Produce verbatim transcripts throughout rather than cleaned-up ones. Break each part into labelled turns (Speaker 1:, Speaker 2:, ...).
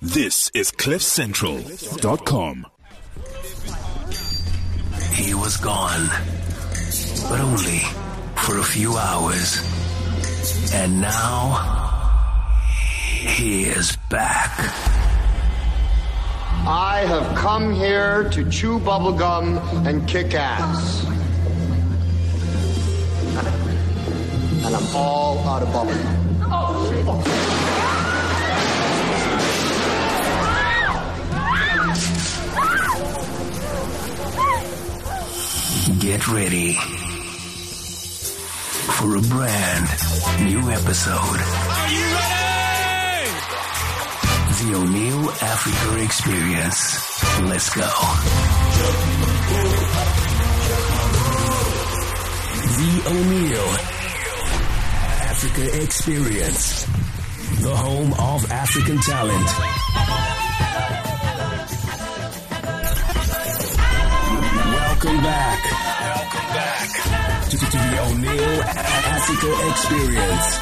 Speaker 1: This is cliff central dot com.
Speaker 2: He was gone, but only for a few hours. And now, he is back.
Speaker 3: I have come here to chew bubblegum and kick ass. And I'm all out of bubblegum. Oh.
Speaker 2: Get ready for a brand new episode.
Speaker 4: Are you ready?
Speaker 2: The O'Neill Africa Experience. Let's go. The O'Neill Africa Experience. The home of African talent. Welcome back. Welcome back to, to, to the O'Neill Africa Experience.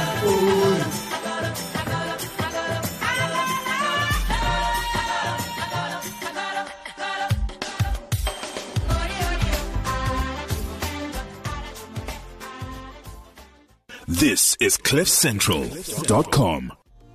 Speaker 1: This is cliff central dot com.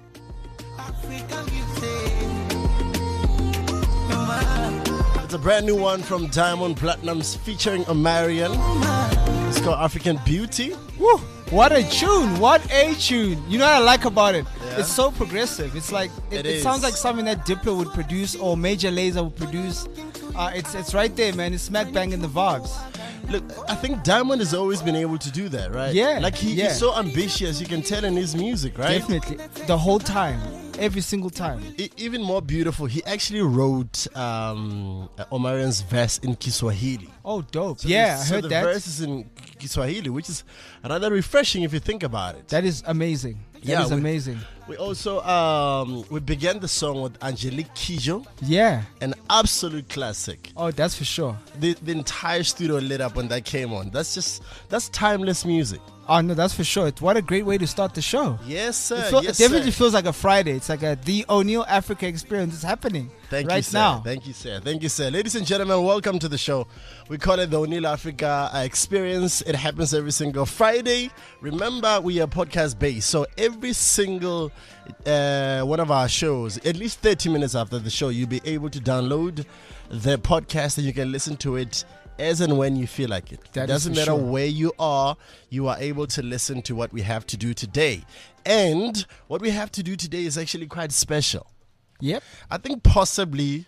Speaker 5: It's a brand new one from Diamond Platnumz featuring Omarion. It's called African Beauty.
Speaker 6: Woo! What a tune! What a tune! You know what I like about it?
Speaker 5: Yeah.
Speaker 6: It's so progressive. It's like it,
Speaker 5: It
Speaker 6: it
Speaker 5: is.
Speaker 6: sounds like something that Diplo would produce or Major Lazer would produce. Uh, it's it's right there, man. It's smack bang in the vibes.
Speaker 5: Look, I think Diamond has always been able to do that, right?
Speaker 6: Yeah,
Speaker 5: Like he,
Speaker 6: yeah.
Speaker 5: he's so ambitious, you can tell in his music, right?
Speaker 6: Definitely, the whole time, every single time.
Speaker 5: E- even more beautiful, he actually wrote um, Omarion's verse in Kiswahili.
Speaker 6: Oh, dope!
Speaker 5: So
Speaker 6: yeah,
Speaker 5: the,
Speaker 6: I
Speaker 5: so
Speaker 6: heard
Speaker 5: the
Speaker 6: that.
Speaker 5: verse is in Kiswahili, which is rather refreshing if you think about it.
Speaker 6: That is amazing. That
Speaker 5: Yeah,
Speaker 6: is
Speaker 5: we-
Speaker 6: amazing.
Speaker 5: We also um, we began the song with Angelique Kidjo,
Speaker 6: Yeah.
Speaker 5: an absolute classic.
Speaker 6: Oh, that's for sure.
Speaker 5: The, the entire studio lit up when that came on. That's just that's timeless music.
Speaker 6: Oh no, that's for sure. What a great way to start the show.
Speaker 5: Yes, sir.
Speaker 6: It, feel,
Speaker 5: yes,
Speaker 6: it definitely
Speaker 5: sir.
Speaker 6: feels like a Friday. It's like a the O'Neill Africa Experience is happening
Speaker 5: Thank
Speaker 6: right
Speaker 5: you, sir.
Speaker 6: now.
Speaker 5: Thank you, sir. Thank you, sir. Ladies and gentlemen, welcome to the show. We call it the O'Neill Africa uh, Experience. It happens every single Friday. Remember, we are podcast based, so every single uh, one of our shows, at least thirty minutes after the show, you'll be able to download the podcast and you can listen to it as and when you feel like it.
Speaker 6: That
Speaker 5: It
Speaker 6: is
Speaker 5: doesn't
Speaker 6: for
Speaker 5: matter
Speaker 6: sure.
Speaker 5: where you are, you are able to listen to what we have to do today. And what we have to do today is actually quite special.
Speaker 6: Yep.
Speaker 5: I think possibly,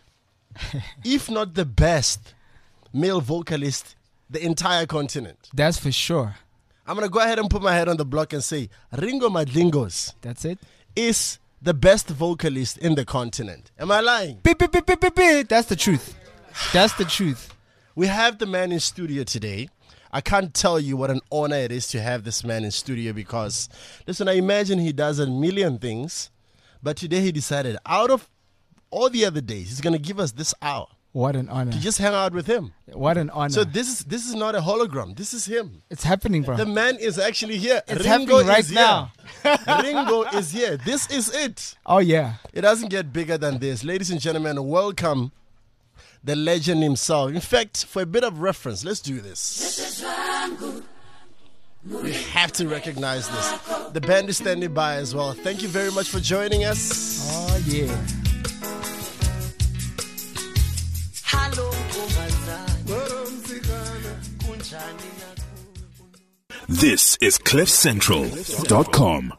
Speaker 5: if not the best male vocalist the entire continent.
Speaker 6: That's for sure.
Speaker 5: I'm going to go ahead and put my head on the block and say Ringo Madlingos
Speaker 6: That's it.
Speaker 5: is the best vocalist in the continent. Am I lying?
Speaker 6: Beep, beep, beep, beep, beep, beep. That's the truth. That's the truth.
Speaker 5: We have the man in studio today. I can't tell you what an honor it is to have this man in studio because, listen, I imagine he does a million things, but today he decided out of all the other days, he's going to give us this hour
Speaker 6: What an honor.
Speaker 5: to just hang out with him.
Speaker 6: What an honor.
Speaker 5: So this is this is not a hologram. This is him.
Speaker 6: it's happening, bro.
Speaker 5: The man is actually here.
Speaker 6: It's
Speaker 5: Ringo
Speaker 6: happening right
Speaker 5: is
Speaker 6: now.
Speaker 5: Here. Ringo is here. This is it.
Speaker 6: oh, yeah.
Speaker 5: It doesn't get bigger than this. Ladies and gentlemen, welcome the legend himself. In fact, for a bit of reference, let's do this. We have to recognize this. The band is standing by as well. Thank you very much for joining us.
Speaker 6: Oh, yeah.
Speaker 1: This is cliff central dot com.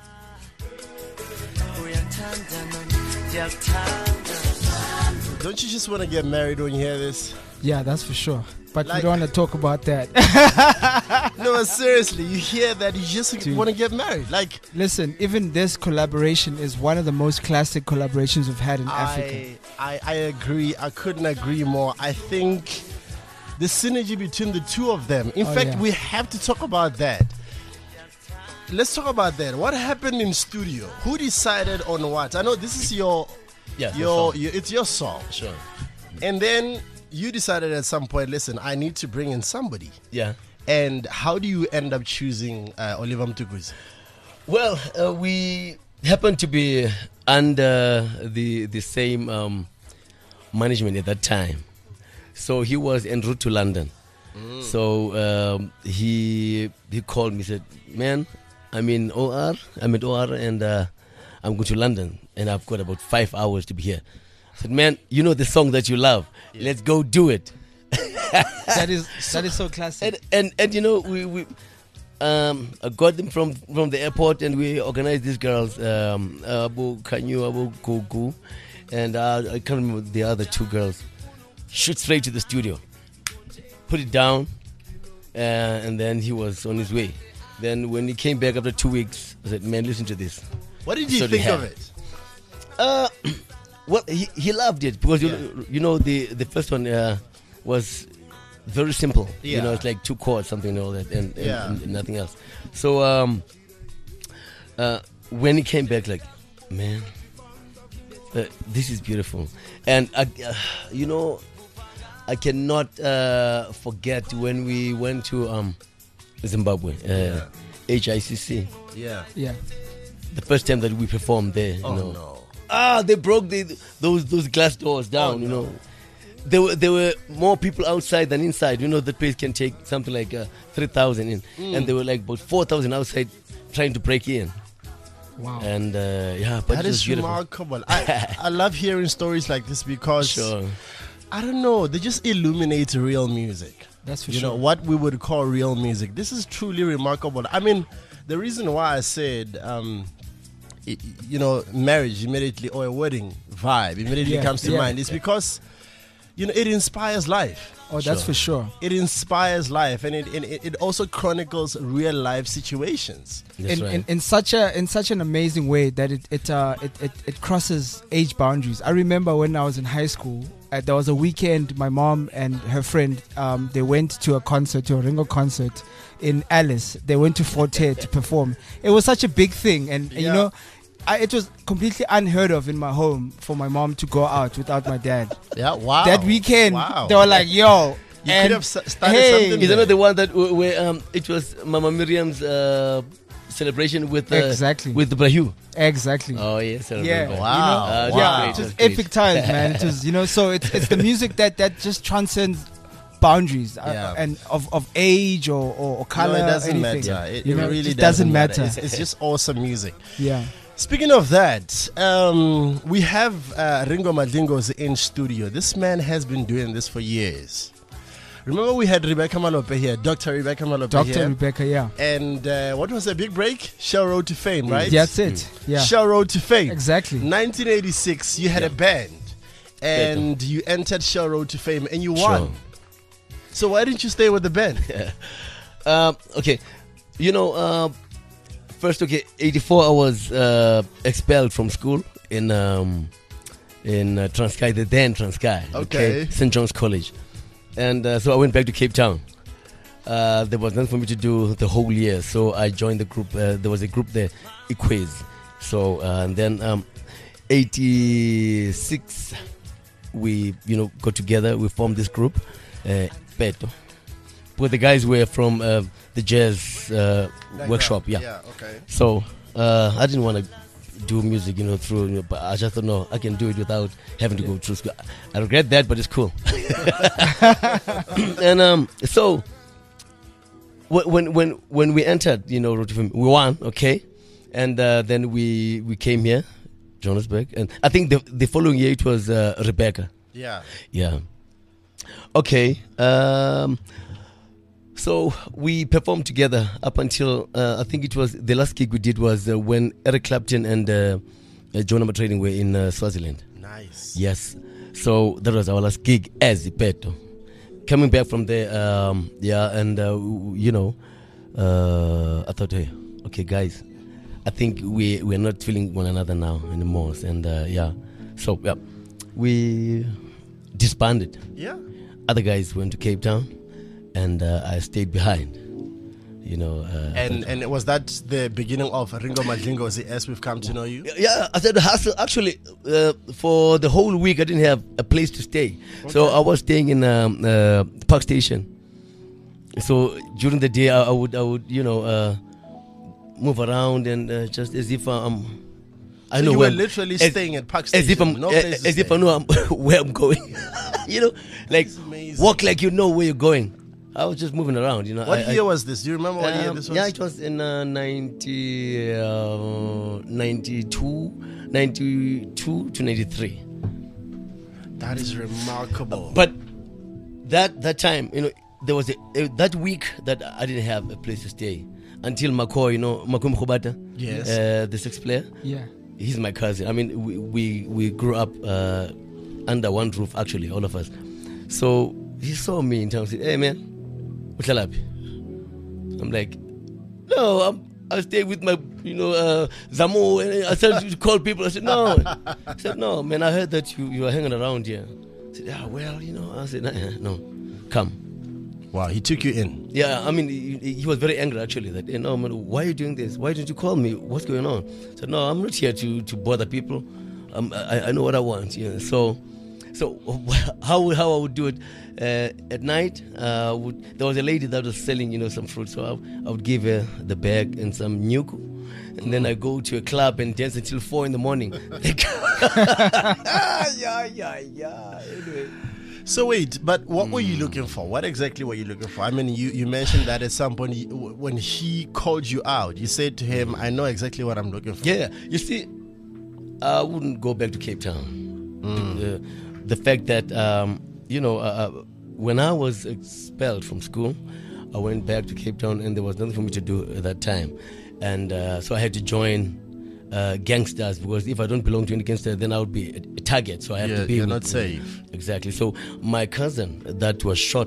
Speaker 5: Don't you just want to get married when you hear this?
Speaker 6: Yeah, that's for sure. But
Speaker 5: Like-
Speaker 6: we don't want to talk about that.
Speaker 5: No, seriously, you hear that, you just
Speaker 6: Dude.
Speaker 5: want to get married. Like,
Speaker 6: Listen, even this collaboration is one of the most classic collaborations we've had in Africa.
Speaker 5: I, I I agree. I couldn't agree more. I think the synergy between the two of them. In
Speaker 6: Oh,
Speaker 5: fact,
Speaker 6: yeah.
Speaker 5: we have to talk about that. Let's talk about that. What happened in studio? Who decided on what? I know this is your
Speaker 7: Yeah, for
Speaker 5: your,
Speaker 7: sure.
Speaker 5: your it's your song.
Speaker 7: Sure.
Speaker 5: And then you decided at some point, listen, I need to bring in somebody.
Speaker 7: Yeah.
Speaker 5: And how do you end up choosing uh, Oliver Mtukudzi?
Speaker 7: Well, uh, we happened to be under the the same um, management at that time. So he was en route to London. Mm. So um, he he called me, said, "Man, I'm in O R. I'm at O R, and uh, I'm going to London, and I've got about five hours to be here." I said, "Man, you know the song that you love. Yeah. Let's go do it."
Speaker 6: That is that is so classic.
Speaker 7: And and, and you know we we um I got them from from the airport, and we organized these girls, um Abu Kanyu, Abu Gugu, and uh, I can't remember the other two girls. Shoot straight to the studio, put it down, uh, and then he was on his way. Then when he came back after two weeks, I said, "Man, listen to this."
Speaker 5: What did you
Speaker 7: so
Speaker 5: think of it?
Speaker 7: Uh, well, he he loved it because
Speaker 5: Yeah.
Speaker 7: you you know the the first one uh, was very simple.
Speaker 5: Yeah.
Speaker 7: You know, it's like two chords, something and all that, and, and,
Speaker 5: Yeah.
Speaker 7: and nothing else. So um, uh, when he came back, like, man, uh, this is beautiful, and uh, uh, you know, I cannot uh, forget when we went to um, Zimbabwe, uh,
Speaker 5: Yeah.
Speaker 7: H I C C.
Speaker 5: Yeah.
Speaker 6: Yeah.
Speaker 7: The first time that we performed there, you
Speaker 5: Oh
Speaker 7: know.
Speaker 5: no.
Speaker 7: Ah, they broke the, those those glass doors down.
Speaker 5: Oh,
Speaker 7: you
Speaker 5: no.
Speaker 7: know, there were there were more people outside than inside. You know, the place can take something like uh, three thousand in,
Speaker 5: Mm.
Speaker 7: and there were like about four thousand outside trying to break in.
Speaker 6: Wow.
Speaker 7: And uh, yeah, but
Speaker 5: That
Speaker 7: it was
Speaker 5: is
Speaker 7: beautiful.
Speaker 5: remarkable. I, I love hearing stories like this because
Speaker 7: Sure.
Speaker 5: I don't know, they just illuminate real music.
Speaker 6: That's for
Speaker 5: you
Speaker 6: sure.
Speaker 5: know what we would call real music. This is truly remarkable. I mean, the reason why I said, um, i- you know, marriage immediately or a wedding vibe immediately
Speaker 6: Yeah,
Speaker 5: comes to
Speaker 6: yeah.
Speaker 5: mind is because, you know, it inspires life.
Speaker 6: Oh, that's for sure.
Speaker 5: It inspires life, and it and it, it also chronicles real life situations.
Speaker 7: That's
Speaker 6: in,
Speaker 7: right.
Speaker 6: in, in such a in such an amazing way that it it, uh, it it it crosses age boundaries. I remember when I was in high school, uh, there was a weekend. My mom and her friend um, they went to a concert, to a Ringo concert in Alice. They went to Forte to perform. It was such a big thing, and, and you
Speaker 5: Yeah.
Speaker 6: know. I, it was completely unheard of in my home for my mom to go out without my dad.
Speaker 5: Yeah, wow.
Speaker 6: That weekend,
Speaker 5: wow.
Speaker 6: they were like, "Yo,
Speaker 5: You
Speaker 6: and
Speaker 5: could have s- started
Speaker 6: hey,
Speaker 5: something.
Speaker 7: Is
Speaker 5: there.
Speaker 7: that not the one that w- where um, it was Mama Miriam's uh, celebration with uh,
Speaker 6: Exactly.
Speaker 7: with the Brahu?
Speaker 6: exactly."
Speaker 7: Oh yes, I
Speaker 6: Yeah,
Speaker 7: remember.
Speaker 6: you
Speaker 5: Wow.
Speaker 6: know,
Speaker 7: Uh,
Speaker 5: Wow.
Speaker 6: yeah,
Speaker 7: great,
Speaker 6: it was
Speaker 7: that's great.
Speaker 6: epic times, man. It was, you know, so it's it's the music that that just transcends boundaries uh,
Speaker 5: Yeah.
Speaker 6: and of, of age or, or, or color.
Speaker 5: No, it doesn't
Speaker 6: anything.
Speaker 5: matter. It,
Speaker 6: You
Speaker 5: it
Speaker 6: know,
Speaker 5: really
Speaker 6: just doesn't matter.
Speaker 5: It's, it's just awesome music.
Speaker 6: Yeah,
Speaker 5: Speaking of that, um, we have uh, Ringo Madlingos in studio. This man has been doing this for years. Remember, we had Rebecca Malope here, Doctor Rebecca Malope
Speaker 6: Doctor
Speaker 5: here.
Speaker 6: Rebecca. Yeah,
Speaker 5: And uh, what was the big break? Shell Road to Fame, right?
Speaker 6: that's it. Yeah,
Speaker 5: Shell Road to Fame.
Speaker 6: exactly.
Speaker 5: nineteen eighty-six, you had a band. And you entered Shell Road to Fame and you won.
Speaker 7: Sure.
Speaker 5: So why didn't you stay with the band?
Speaker 7: Um, okay, you know, uh, first, okay, eighty-four I was uh, expelled from school in um, in uh, Transkei, the then Transkei,
Speaker 5: Okay.
Speaker 7: Saint John's College, and uh, so I went back to Cape Town. Uh, there was nothing for me to do the whole year, so I joined the group. Uh, there was a group there, Equiz. So uh, and then um, eighty-six, we you know got together. We formed this group, uh, Peto. But the guys were from uh, the jazz uh, workshop, yeah.
Speaker 5: Yeah, okay.
Speaker 7: So uh, I didn't want to do music, you know, through. You know, but I just thought, no, I can do it without having to go through school. I regret that, but it's cool. And um, so wh- when when when we entered, you know, Road to Fame, we won, okay, and uh, then we we came here, Johannesburg, and I think the the following year it was uh, Rebecca.
Speaker 5: Yeah.
Speaker 7: Yeah. Okay. Um, so we performed together up until uh, I think it was the last gig we did was uh, when Eric Clapton and uh, uh, Jonah Matraining were in uh, Swaziland.
Speaker 5: Nice.
Speaker 7: Yes. So that was our last gig as Ipeto. Coming back from there, um, yeah, and uh, w- you know, uh, I thought, hey, okay, guys, I think we we're not feeling one another now anymore, and uh, yeah, so yeah, we disbanded.
Speaker 5: Yeah.
Speaker 7: Other guys went to Cape Town, and uh, I stayed behind. You know, uh,
Speaker 5: And and was that the beginning of Ringo Madlingos as we've come to know you?
Speaker 7: yeah, I said the hustle. Actually, uh, for the whole week, I didn't have a place to stay, so I was staying in um, uh, Park Station. So during the day, I, I would, I would, you know, uh, move around and uh, just as if I'm I
Speaker 5: So
Speaker 7: know
Speaker 5: you
Speaker 7: where
Speaker 5: were
Speaker 7: I'm-
Speaker 5: literally
Speaker 7: as-
Speaker 5: staying at Park
Speaker 7: as
Speaker 5: Station.
Speaker 7: if I'm
Speaker 5: no
Speaker 7: a-
Speaker 5: place to
Speaker 7: as if
Speaker 5: stay.
Speaker 7: I know I'm where I'm going. You know, like
Speaker 5: amazing.
Speaker 7: walk like you know where you're going. I was just moving around. You know.
Speaker 5: What
Speaker 7: I,
Speaker 5: year
Speaker 7: I,
Speaker 5: was this? Do you remember what year
Speaker 7: um,
Speaker 5: this was?
Speaker 7: Yeah, it was in uh, ninety, uh, ninety-two, ninety-two to ninety-three.
Speaker 5: That is remarkable.
Speaker 7: But that that time, you know, there was a, a, that week that I didn't have a place to stay until Mako, you know, Makum Khobata,
Speaker 5: Yes.
Speaker 7: uh, the sixth player.
Speaker 6: Yeah.
Speaker 7: He's my cousin. I mean, we we, we grew up uh, under one roof, actually, all of us. So he saw me in town and said, "Hey, man, what's up?" I'm like, "No, I'm, I stay with my, you know, uh, Zamo." And I started to call people. I said, "No." I said, "No, man, I heard that you, you are hanging around here." I said, "Yeah, well, you know." I said, "Nah, no, come."
Speaker 5: Wow, he took you in.
Speaker 7: Yeah, I mean, he, he was very angry actually. That, you know, man, why are you doing this? Why didn't you call me? What's going on? I said, no, I'm not here to, to bother people. Um, I, I know what I want. You know. So, so how how I would do it uh, at night? Uh, would, there was a lady that was selling, you know, some fruit. So I, I would give her the bag and some nyuku, and then I go to a club and dance until four in the morning. yeah, yeah, yeah. Anyway.
Speaker 5: So wait, but what were you looking for? What exactly were you looking for? I mean, you, you mentioned that at some point, you, when he called you out, you said to him, "I know exactly what I'm looking for."
Speaker 7: Yeah, you see, I wouldn't go back to Cape Town.
Speaker 5: Mm.
Speaker 7: The, the fact that, um, you know, uh, when I was expelled from school, I went back to Cape Town and there was nothing for me to do at that time. And uh, so I had to join uh, gangsters, because if I don't belong to any gangster, then I would be a, a target. So I have
Speaker 5: Yeah,
Speaker 7: to be
Speaker 5: you're
Speaker 7: with,
Speaker 5: not safe.
Speaker 7: Exactly. So my cousin that was shot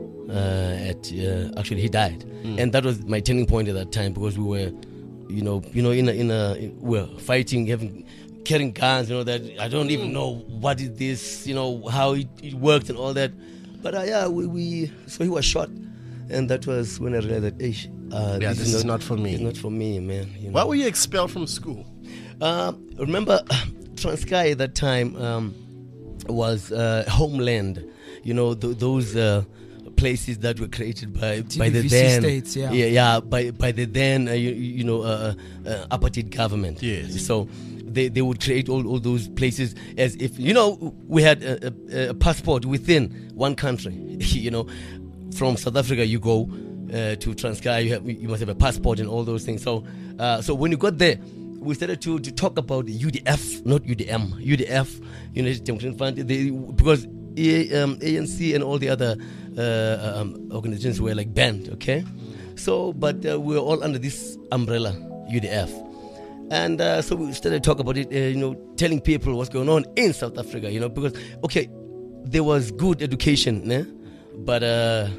Speaker 7: uh, at, uh, actually he died.
Speaker 5: Mm.
Speaker 7: And that was my turning point at that time, because we were, you know, you know, in a, in a, we were fighting, having, carrying guns, you know, that I don't even know what is this, you know, how it, it worked and all that. But uh, yeah, we, we, so he was shot. And that was when I realized that, hey, uh,
Speaker 5: Yeah, this is not for me.
Speaker 7: It's not for me, man. You know?
Speaker 5: Why were you expelled from school?
Speaker 7: Uh, remember, Transkei at that time um, was uh, homeland. You know, th- those uh, places that were created by by the
Speaker 6: T V V C
Speaker 7: then
Speaker 6: states, yeah.
Speaker 7: yeah, yeah, by by the then uh, you, you know uh, uh, apartheid government.
Speaker 5: Yes.
Speaker 7: So they they would create all, all those places as if, you know, we had a, a, a passport within one country. You know, from South Africa you go uh, to Transkei, you have you must have a passport and all those things. So uh, so when you got there, we started to, to talk about the U D F, not U D M. U D F, United Democratic Front, they, because A, um, A N C and all the other uh, um, organizations were like banned, okay? So, but uh, we were all under this umbrella, U D F. And uh, so we started to talk about it, uh, you know, telling people what's going on in South Africa, you know, because, okay, there was good education, né? But uh,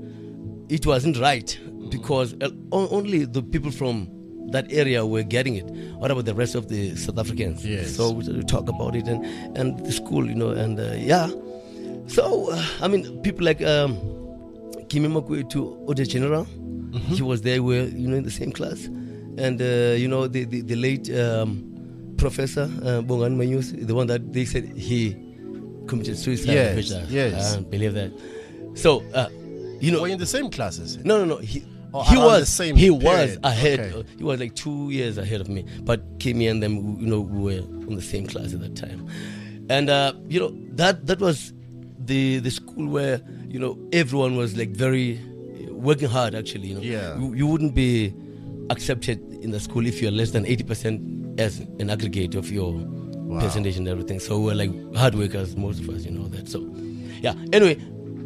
Speaker 7: it wasn't right, because uh, only the people from that area were getting it. What about the rest of the South Africans?
Speaker 5: Yes.
Speaker 7: So we started to talk about it, and, and the school, you know, and uh, yeah. So, uh, I mean, people like um, Kimi Makwetu Ode General,
Speaker 5: Mm-hmm.
Speaker 7: he was there, we were, you know, in the same class. And, uh, you know, the, the, the late um, Professor uh, Bongan Manyus, the one that they said he committed suicide.
Speaker 5: Yes,
Speaker 7: which I,
Speaker 5: yes.
Speaker 7: I don't believe that. So, uh, you know.
Speaker 5: Were you in the same classes?
Speaker 7: No, no, no. He,
Speaker 5: Oh,
Speaker 7: he
Speaker 5: around
Speaker 7: was
Speaker 5: the same
Speaker 7: he
Speaker 5: period.
Speaker 7: was ahead.
Speaker 5: Okay.
Speaker 7: uh, He was like two years ahead of me. But Kimi and them, you know, we were in the same class at that time. And uh, you know, that that was the the school where, you know, everyone was like very uh, working hard. Actually, you know,
Speaker 5: Yeah.
Speaker 7: you, you wouldn't be accepted in the school if you're less than eighty percent as an aggregate of your
Speaker 5: Wow.
Speaker 7: percentage and everything. So we're like hard workers, most of us, you know that. So yeah. Anyway,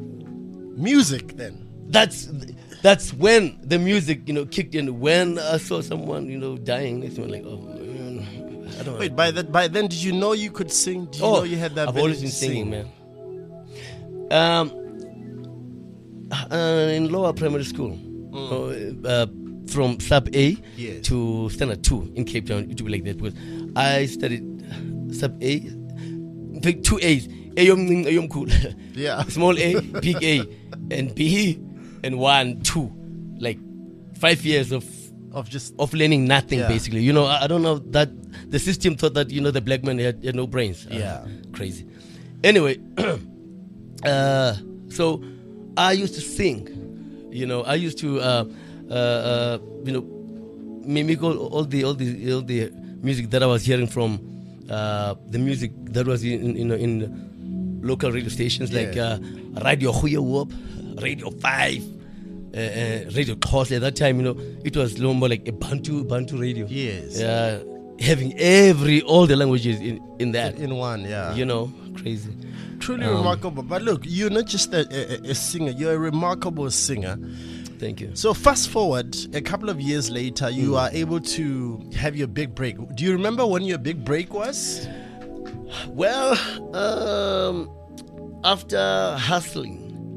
Speaker 5: Music then.
Speaker 7: that's that's when the music, you know, kicked in. When I saw someone, you know, dying, it's like, oh man, I don't.
Speaker 5: Wait, by that by then did you know you could sing? Did you
Speaker 7: oh,
Speaker 5: know you had that
Speaker 7: I've
Speaker 5: ability
Speaker 7: always been
Speaker 5: to
Speaker 7: singing,
Speaker 5: sing?
Speaker 7: man. Um, uh, in lower primary school, uh, uh, from sub A
Speaker 5: Yes.
Speaker 7: to standard two in Cape Town, it would be like that, because I studied sub A, in fact, two A's, Ayom Ayom cool,
Speaker 5: Yeah.
Speaker 7: small A, big A, and B, and one, two, like five years of
Speaker 5: Of just
Speaker 7: of learning nothing,
Speaker 5: Yeah.
Speaker 7: basically. You know, I, I don't know that the system thought that, you know, the black man had, had no brains. Uh,
Speaker 5: Yeah.
Speaker 7: crazy. Anyway, uh, so I used to sing. You know, I used to, uh, uh, uh, you know, mimic all, all the all the all the music that I was hearing from uh, the music that was in in, in local radio stations like
Speaker 5: Yeah.
Speaker 7: uh, Radio Goeie Hoop, Radio Five, uh, uh, Radio Xhosa. At that time, you know, it was no more like a Bantu Bantu radio.
Speaker 5: Yes.
Speaker 7: Uh, having every all the languages in in that.
Speaker 5: In one, yeah.
Speaker 7: You know, crazy.
Speaker 5: Truly
Speaker 7: Um,
Speaker 5: remarkable. But look, you're not just a, a, a singer, you're a remarkable singer.
Speaker 7: Thank you.
Speaker 5: So fast forward a couple of years later, you
Speaker 7: Mm.
Speaker 5: are able to have your big break. Do you remember when your big break was?
Speaker 7: Well, um, after hustling,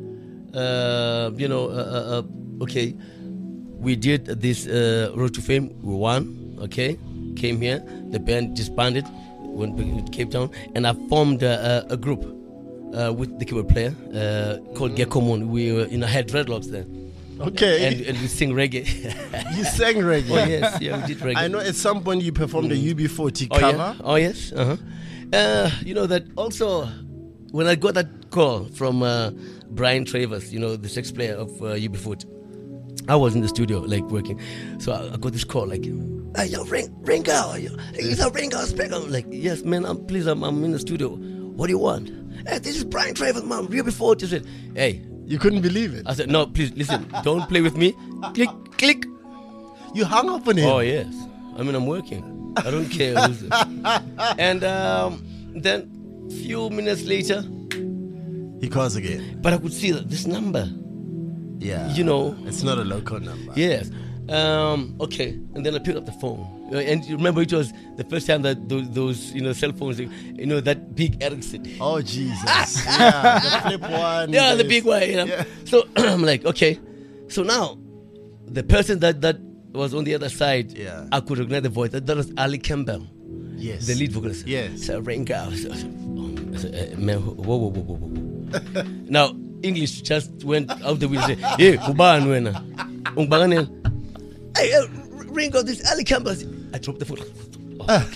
Speaker 7: uh, you know, uh, uh, uh, okay, we did this uh, Road to Fame. We won, okay, came here. The band disbanded, went back to Cape Town, and I formed a, a, a group uh, with the keyboard player uh, called Gecko Moon. We were, you know, had dreadlocks then.
Speaker 5: Okay.
Speaker 7: And, and we sing reggae.
Speaker 5: You sang reggae.
Speaker 7: Oh, yes, yeah, we did reggae.
Speaker 5: I know at some point you performed a U B forty
Speaker 7: Oh,
Speaker 5: cover.
Speaker 7: yeah? Oh, yes. Uh-huh. Uh, you know that also, when I got that call from uh, Brian Travers, you know, the sex player of uh, U B forty, I was in the studio, like, working. So I, I got this call, like, hey, yo, Ring, Ringo, yo, is that Ringo speaking? I'm like, yes, man, I'm, please, I'm, I'm in the studio. What do you want? Hey, this is Brian Travers, man, U B forty. I said, hey.
Speaker 5: You couldn't believe it.
Speaker 7: I said, no, please, listen, don't play with me. Click, click.
Speaker 5: You hung up on him.
Speaker 7: Oh, yes. I mean, I'm working. I don't care. who's it. And um, then, few minutes later,
Speaker 5: He calls again.
Speaker 7: but I could see that this number,
Speaker 5: Yeah.
Speaker 7: you know,
Speaker 5: It's not a local number.
Speaker 7: yes. Um, okay, and then I picked up the phone, Uh, and you remember it was the first time that those, those you know, cell phones, you know, that big Ericsson.
Speaker 5: Oh, Jesus. Yeah. The flip one.
Speaker 7: Yeah, the
Speaker 5: is-
Speaker 7: big one. You know?
Speaker 5: Yeah.
Speaker 7: So I'm like, okay. So now, the person that that was on the other side,
Speaker 5: Yeah.
Speaker 7: I could recognize the voice. That, that was Ali Campbell,
Speaker 5: Yes.
Speaker 7: the lead vocalist.
Speaker 5: Yes.
Speaker 7: So ring out. I said, oh, I said, uh, man, whoa, whoa, whoa, whoa, whoa. Now English just went out the window. Hey, ubani wena? Ungibanga nini? Hey, uh, Ringo, this Ali Campbell. I dropped the phone. Oh,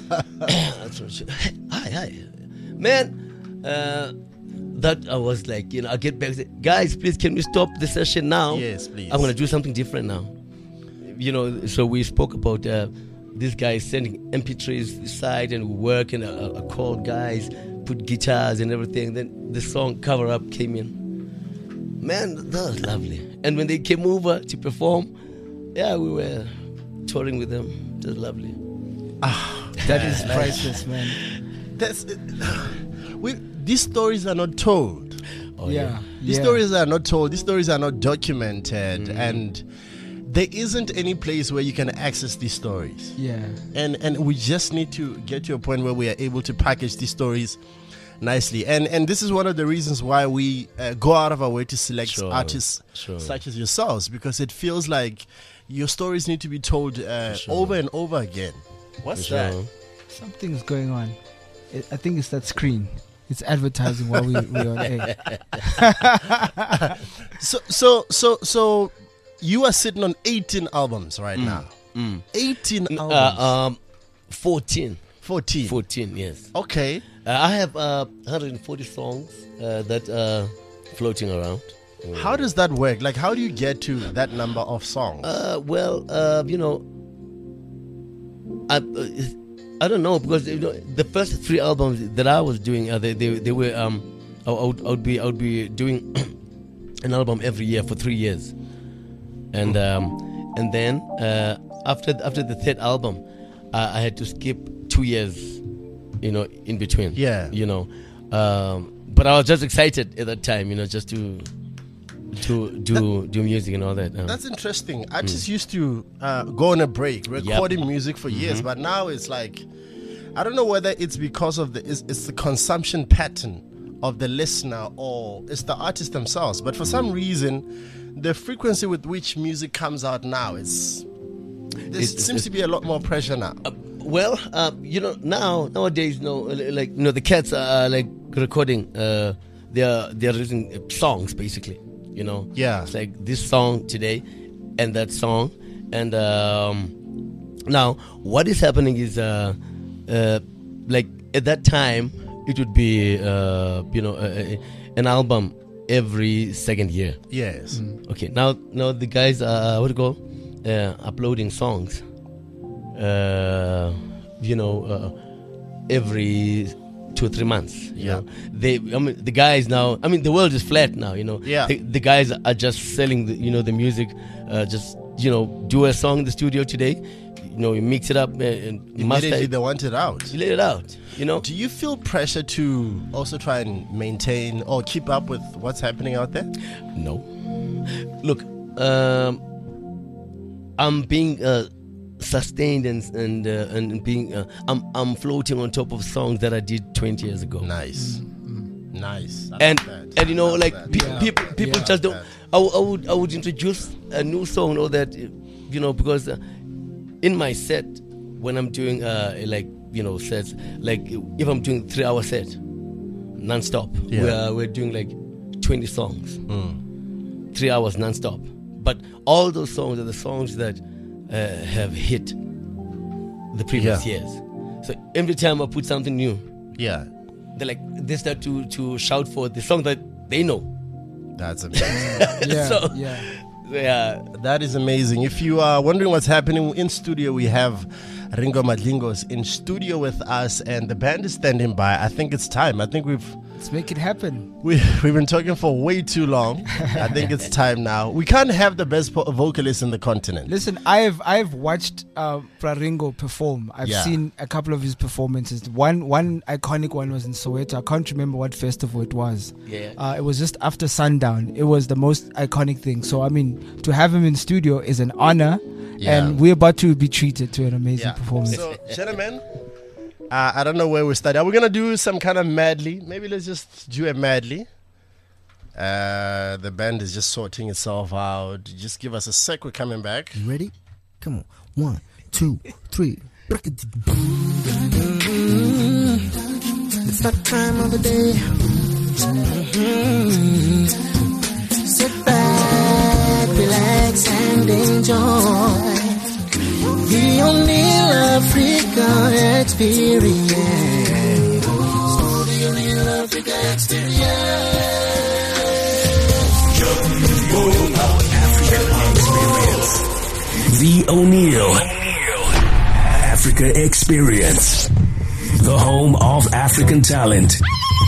Speaker 7: okay. Hi, hi, man. Uh, that I was like, you know, I get back and say, guys, please, can we stop the session now?
Speaker 5: Yes, please.
Speaker 7: I'm gonna do something different now. You know, so we spoke about uh, this guy sending M P threes aside, and we work, and I, I called guys, put guitars and everything. Then the song Cover Up came in. Man, that was lovely. And when they came over to perform, yeah, we were touring with them. It was lovely.
Speaker 6: That is priceless, man.
Speaker 5: That's we. These stories are not told.
Speaker 7: Oh,
Speaker 6: Yeah.
Speaker 5: These
Speaker 6: yeah.
Speaker 5: stories are not told. These stories are not documented,
Speaker 7: Mm.
Speaker 5: and there isn't any place where you can access these stories.
Speaker 6: Yeah.
Speaker 5: And and we just need to get to a point where we are able to package these stories nicely. And and this is one of the reasons why we uh, go out of our way to select
Speaker 7: Sure,
Speaker 5: artists
Speaker 7: sure.
Speaker 5: such as yourselves, because it feels like your stories need to be told uh,
Speaker 7: sure.
Speaker 5: over and over again. What's
Speaker 7: For
Speaker 5: that?
Speaker 7: sure.
Speaker 6: Something's going on. It, I think it's that screen. It's advertising while we, we're on air.
Speaker 5: So so so so you are sitting on eighteen albums right now.
Speaker 7: Mm.
Speaker 5: eighteen
Speaker 7: Uh,
Speaker 5: albums.
Speaker 7: um, fourteen.
Speaker 5: fourteen.
Speaker 7: fourteen, yes.
Speaker 5: Okay.
Speaker 7: Uh, I have uh, one hundred forty songs uh, that are floating around.
Speaker 5: How does that work? Like, how do you get to that number of songs?
Speaker 7: Uh, well, uh, you know, I, uh, I don't know, because you know, the first three albums that I was doing, uh, they, they they were um, I, I, would, I would be I would be doing an album every year for three years, and um, and then uh, after after the third album, uh, I had to skip two years, you know, in between.
Speaker 5: Yeah.
Speaker 7: you know, um, but I was just excited at that time, you know, just to to do do music and all that. um.
Speaker 5: That's interesting. Artists used to uh, go on a break, recording music for years, but now it's like, I don't know whether it's because of the it's, it's the consumption pattern of the listener or it's the artists themselves. But for some reason, the frequency with which music comes out now is there
Speaker 7: It's-
Speaker 5: seems to be a lot more pressure now.
Speaker 7: Uh, well, uh, you know, now nowadays, you know, like you know, the cats are like recording. Uh, they are they are releasing songs basically. You know,
Speaker 5: Yeah.
Speaker 7: it's like this song today, and that song, and um, now what is happening is, uh, uh, like at that time, it would be, uh, you know, uh, an album every second year.
Speaker 5: Yes.
Speaker 7: Okay, now now the guys are what do you call uh, uploading songs uh, you know, uh, every two or three months. You
Speaker 5: Yeah.
Speaker 7: know, they. I mean, the guys now. I mean, the world is flat now. You know.
Speaker 5: Yeah.
Speaker 7: The, the guys are just selling the, you know, the music. Uh, just you know, do a song in the studio today. You know, you mix it up uh, and you master
Speaker 5: Immediately
Speaker 7: it.
Speaker 5: they want it out.
Speaker 7: You let it out. You know.
Speaker 5: Do you feel pressure to also try and maintain or keep up with what's happening out there?
Speaker 7: No. Look, um, I'm being uh, sustained and and uh, and being uh, I'm I'm floating on top of songs that I did twenty years ago.
Speaker 5: Nice. Nice. I
Speaker 7: And
Speaker 5: love that.
Speaker 7: and you know,
Speaker 5: I love
Speaker 7: like
Speaker 5: that.
Speaker 7: pe-
Speaker 5: Yeah.
Speaker 7: people people
Speaker 5: Yeah.
Speaker 7: just don't.
Speaker 5: Yeah.
Speaker 7: I, w- I would I would introduce a new song, or that, you know, because uh, in my set when I'm doing uh, like you know sets, like if I'm doing three hour set, non-stop,
Speaker 5: Yeah.
Speaker 7: we're we're doing like twenty songs. Three hours non-stop, but all those songs are the songs that uh, have hit the previous
Speaker 5: Yeah.
Speaker 7: years. So every time I put something new,
Speaker 5: Yeah.
Speaker 7: they like they start to to shout for the song that they know.
Speaker 5: That's amazing.
Speaker 6: Yeah,
Speaker 7: So-
Speaker 6: yeah.
Speaker 7: Yeah,
Speaker 5: That is amazing. If you are wondering what's happening in studio, we have Ringo Madlingos in studio with us, and the band is standing by. I think it's time. I think we've
Speaker 6: Let's make it happen.
Speaker 5: we, we've been talking for way too long. I think it's time now. We can't have the best po- vocalist in the continent.
Speaker 6: Listen, I've I've watched uh, Praringo perform. I've
Speaker 5: Yeah.
Speaker 6: seen a couple of his performances. One one iconic one was in Soweto. I can't remember what festival it was.
Speaker 7: Yeah.
Speaker 6: Uh, it was just after sundown. It was the most iconic thing. So I mean, to have him in studio is an honor,
Speaker 5: Yeah.
Speaker 6: and we're about to be treated to an amazing
Speaker 5: Yeah.
Speaker 6: performance.
Speaker 5: So, gentlemen, uh, I don't know where we start. Are we gonna do some kind of medley? Maybe let's just do a medley. Uh, the band is just sorting itself out. Just give us a sec. We're coming back.
Speaker 8: You ready? Come on. One, two, three. It's that time of the day. Mhm. Sit back, relax, and enjoy the O'Neill Africa experience. The O'Neill Africa
Speaker 2: The O'Neill Africa Experience. The home of African talent.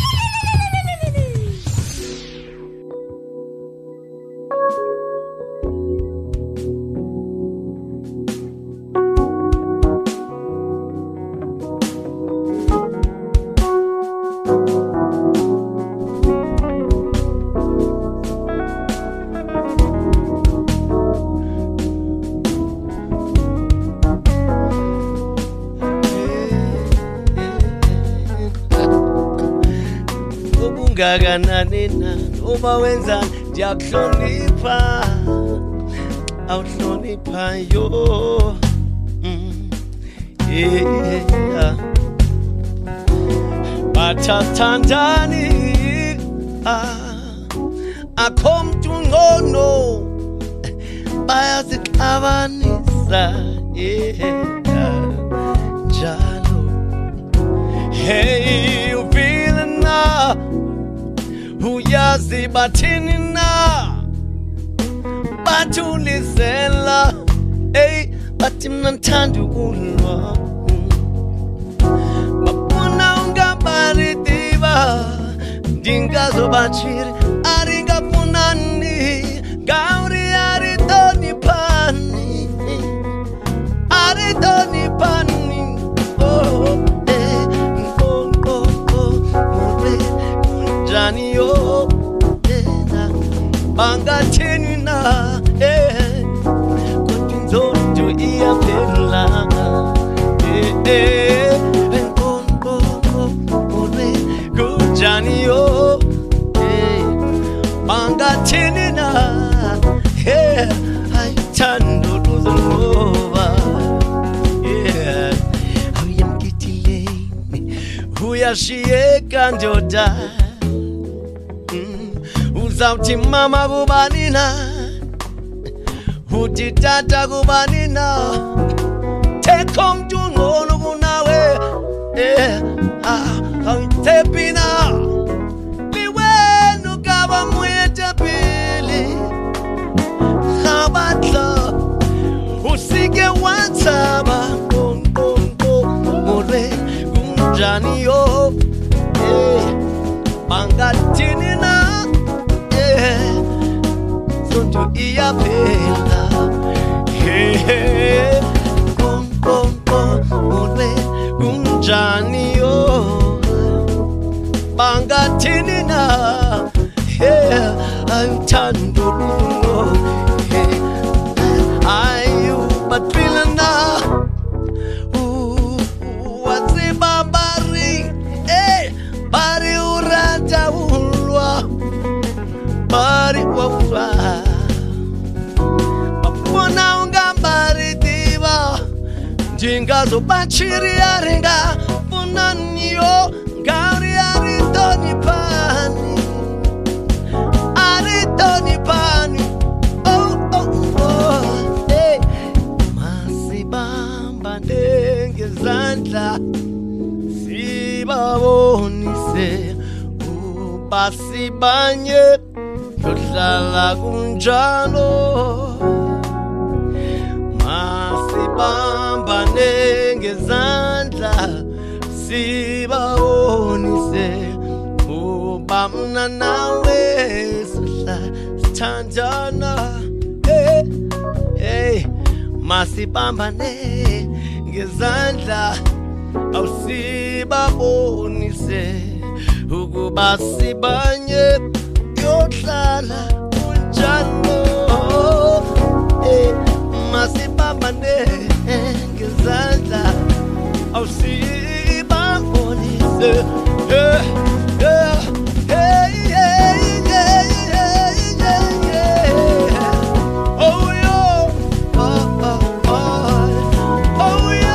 Speaker 7: ubungakanani na uma wenza ndiyakuhlonipha awuhlonipha yo mm, yeah. Bathathandani ah, akho mntu ngcono bayazixabanisa yeah. Njalo hey you feeling na uyazi bathini na bathulisela hey bathi mina ngithanda ukulwa babona ungabaritiba ndingazobachiri aringafunani gauri aritoni pani aritoni pani oh eh oh oh oh more kunjani yo eh na bangathini na eh kodinzondo iyaphela eh eh oh oh oh more kunjani yo eh bangathini na eh ayithando lozova yeah uyamkithileni uyashiyeka ndoda uzawuthi mama kubani na uthi tata kubani na thekho mntu ngcono kunawe eh ah awuthephi na liwena ukaba mwetha phili khabatla usike watsaba nkonkonko kunjani yo eh bangathini na eh sonto iyaphela hey kom kom kom kunjani yo bangathini na hey ayuthando lulo hey ayu batrila na bari urata ulwa bari wafa apona unga bari diva jingazo bachiri arenga funaniyo gari aritoni pani aritoni pani oh oh oh hey masibamba ngezandla babonise ubasibanye yodlala kunjalo masibambane ngezandla sibabonise ubamna nawe sihla sithandana hey hey masibambane ngezandla awusibabonise ukuba sibanye yohlala kunjalo eh masibambane ngezandla awusibabonise eh eh hey hey hey hey oh yo oh oh oh yo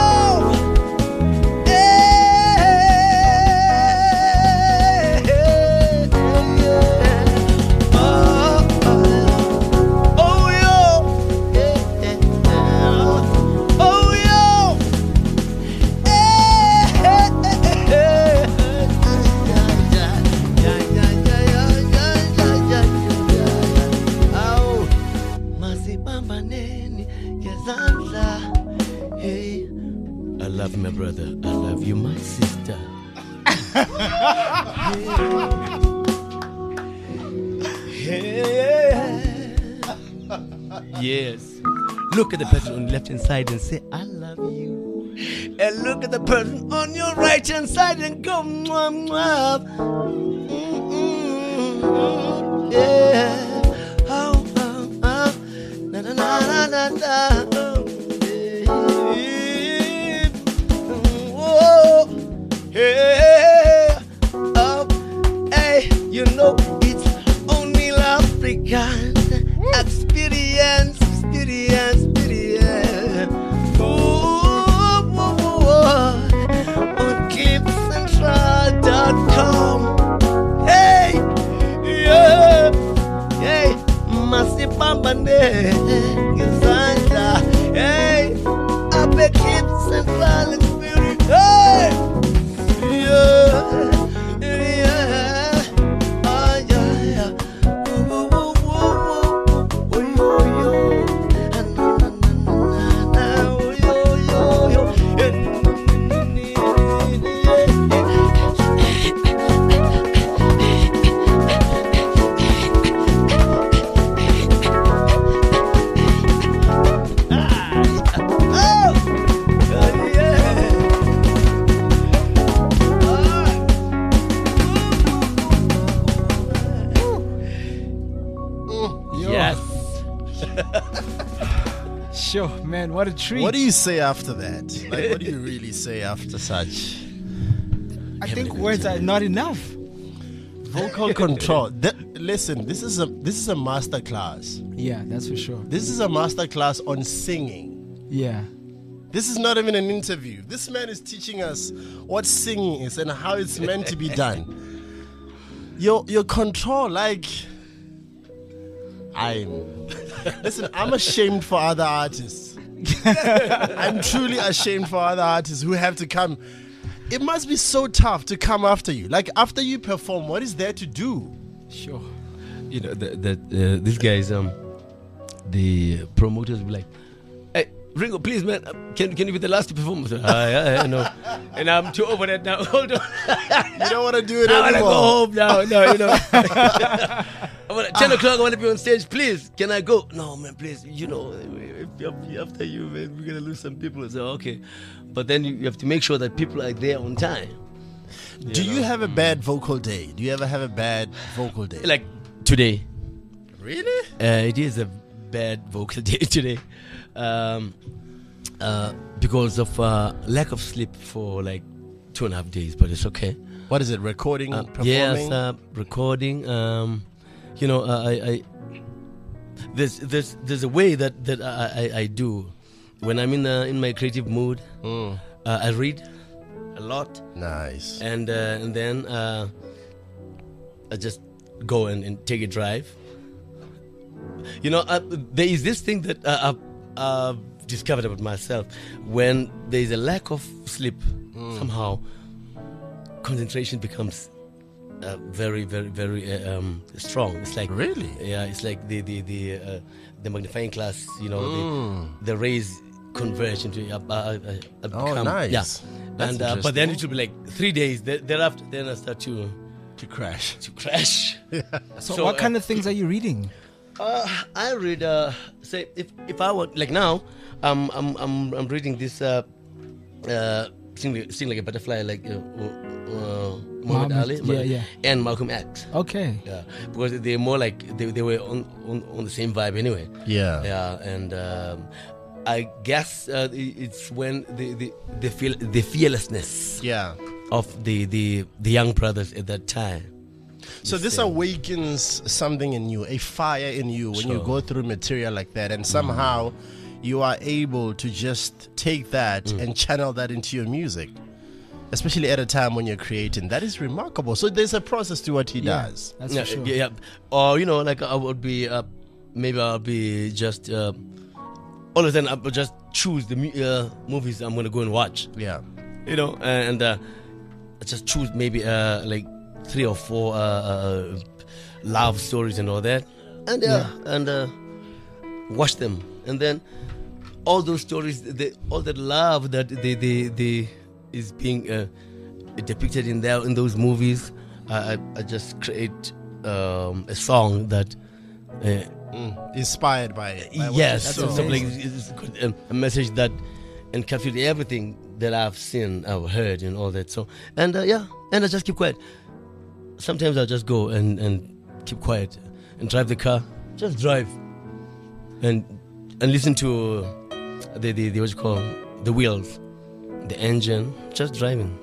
Speaker 7: I love my brother. I love you, my sister. yeah. Yes. Look at the person on the left hand side and say, I love you. And look at the person on your right hand side and go, mwah, mwah. Mm-mm. Yeah. Oh, oh, oh. Na, na, na, na, na, na. Hey, oh, hey, you know it's only African experience, experience, experience. Ooh, ooh, ooh, on cliff central dot com. Hey, yeah, hey, masipambane ngizandla. Hey, abe cliff central experience. Hey. Yeah, yeah, ah, yeah, yeah. Ooh, ooh, ooh, ooh, ooh, ooh, yo, yo. Ah, na, na, na, na, na, ooh, yo, yo, yo. Yeah,
Speaker 6: Sure, man, what a treat.
Speaker 5: What do you say after that? Like, what do you really say after such?
Speaker 6: I think words are not enough.
Speaker 5: Vocal control. Th- listen, this is a this is a master class.
Speaker 6: Yeah, that's for sure.
Speaker 5: This is a master class on singing.
Speaker 6: Yeah.
Speaker 5: This is not even an interview. This man is teaching us what singing is and how it's meant to be done. Your your control, like I'm listen, I'm ashamed for other artists. I'm truly ashamed for other artists who have to come. It must be so tough to come after you. Like after you perform, what is there to do?
Speaker 6: Sure.
Speaker 7: You know, that uh, these guys, um, the promoters will be like, hey, Ringo, please, man, uh, can can you be the last to perform? I said, ah, yeah, yeah, no. And I'm too over that now. Hold on.
Speaker 5: You don't want to do it
Speaker 7: I want to
Speaker 5: anymore.
Speaker 7: go home now. No, you know. I wanna, ten o'clock, I want to be on stage. Please, can I go? No, man, please. You know, if, if, after you, man, we're going to lose some people. I said, okay. But then you, you have to make sure that people are there on time.
Speaker 5: Do
Speaker 7: You
Speaker 5: you
Speaker 7: know?
Speaker 5: have a bad vocal day? Do you ever have a bad vocal day?
Speaker 7: Like today.
Speaker 5: Really?
Speaker 7: Uh, it is a bad vocal day today. Um, uh, because of uh, lack of sleep for like two and a half days, but it's okay.
Speaker 5: What is it? Recording,
Speaker 7: Uh,
Speaker 5: performing?
Speaker 7: yes, uh, recording. Um, you know, uh, I, I there's there's there's a way that that I, I, I do when I'm in uh, in my creative mood.
Speaker 5: Mm.
Speaker 7: Uh, I read a lot,
Speaker 5: Nice.
Speaker 7: and uh, and then uh, I just go and, and take a drive. You know, uh, there is this thing that uh, I've, I've discovered about myself. When there is a lack of sleep, somehow concentration becomes uh, very, very, very uh, um, strong. It's like
Speaker 5: Really?
Speaker 7: yeah, it's like the the the uh, the magnifying glass. You know,
Speaker 5: Mm.
Speaker 7: the, the rays converge into uh, uh, uh,
Speaker 5: Oh,
Speaker 7: become,
Speaker 5: nice.
Speaker 7: yeah.
Speaker 5: That's
Speaker 7: and uh, but then
Speaker 5: interesting.
Speaker 7: it will be like three days. Th- thereafter, then I start to
Speaker 5: To crash.
Speaker 7: to crash.
Speaker 6: So,
Speaker 7: So,
Speaker 6: what
Speaker 7: uh,
Speaker 6: kind of things are you reading?
Speaker 7: Uh, I read. Uh, say if if I were like now, um, I'm I'm I'm reading this. Uh, uh, sing, Like- sing like a butterfly, like uh, uh, Muhammad
Speaker 6: Muhammad,
Speaker 7: Ali,
Speaker 6: yeah, yeah.
Speaker 7: and Malcolm X.
Speaker 6: Okay.
Speaker 7: Yeah, because they're more like they they were on on, on the same vibe anyway.
Speaker 5: Yeah.
Speaker 7: Yeah, and um, I guess uh, it's when the the the, feel, the fearlessness
Speaker 5: Yeah.
Speaker 7: of the, the the young brothers at that time.
Speaker 5: So this awakens something in you, a fire in you when you
Speaker 7: Sure.
Speaker 5: go through material like that, and somehow you are able to just take that and channel that into your music, especially at a time when you're creating. That is remarkable. So there's a process to what he
Speaker 6: Yeah,
Speaker 5: does.
Speaker 6: that's
Speaker 7: yeah,
Speaker 6: for sure.
Speaker 7: yeah, yeah. Or you know, like I would be, uh, maybe I'll be just uh, all of a sudden I'll just choose the mu- uh, movies I'm gonna go and watch.
Speaker 5: Yeah.
Speaker 7: You know, and uh, I just choose maybe uh, like three or four uh, uh, love stories and all that, and uh, and uh, watch them, and then all those stories, they, all that love that they they, they is being uh, depicted in there in those movies. I I, I just create um, a song that. Uh,
Speaker 5: Inspired by it. by what you
Speaker 7: yes,
Speaker 5: saw.
Speaker 7: so something is a, a message that encapsulates everything that I've seen, I've heard, and all that. So, and uh, yeah, and I just keep quiet. Sometimes I'll just go and, and keep quiet and drive the car. Just drive and and listen to the the, the what you call the wheels, the engine. Just driving,